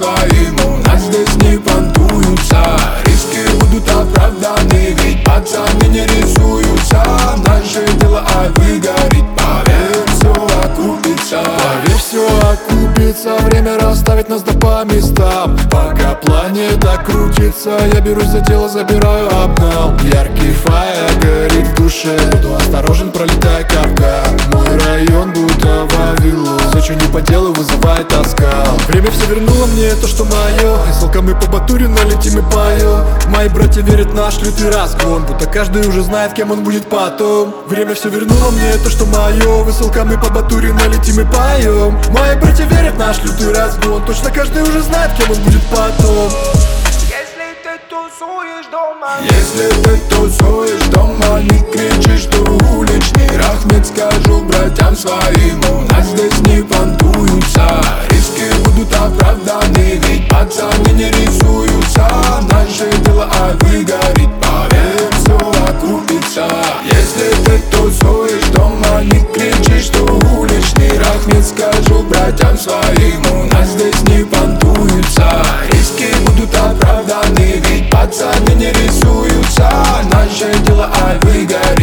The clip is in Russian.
своим, у нас здесь не понтуются. Риски будут оправданы, ведь пацаны не рисуются. Наше дело выгорит, поверь, все окупится. Поверь, все окупится, время расставить нас да по местам. Пока планета крутится, я берусь за дело, забираю обнал. Яркий фаер горит в душе, буду осторожен, пролетая капка. Мой район будто Вавилон, все, что не по делу, вызывает тоска. Время все вернуло мне то, что мое. Селка мы по Батуре налетим и поем. Мои братья верят в наш лютый разгон, будто каждый уже знает, кем он будет потом. Время все вернуло мне то, что мое. Высылка мы по Батуре налетим и поем. Мои братья верят в наш лютый разгон, точно каждый уже знает, кем он будет потом. Если ты тусуешь дома, не кричи, что уличный Рахмет скажу братьям своим, у нас здесь не понтуются. Риски будут оправданы, ведь пацаны не рисуются. Наше дело выгорит, поверь, все окупится. Если ты тусуешь дома, не кричи, что уличный Рахмет скажу братьям своим, у нас здесь не понтуются. Риски будут оправданы, ведь пацаны не рисуются. Наше дело выгорит.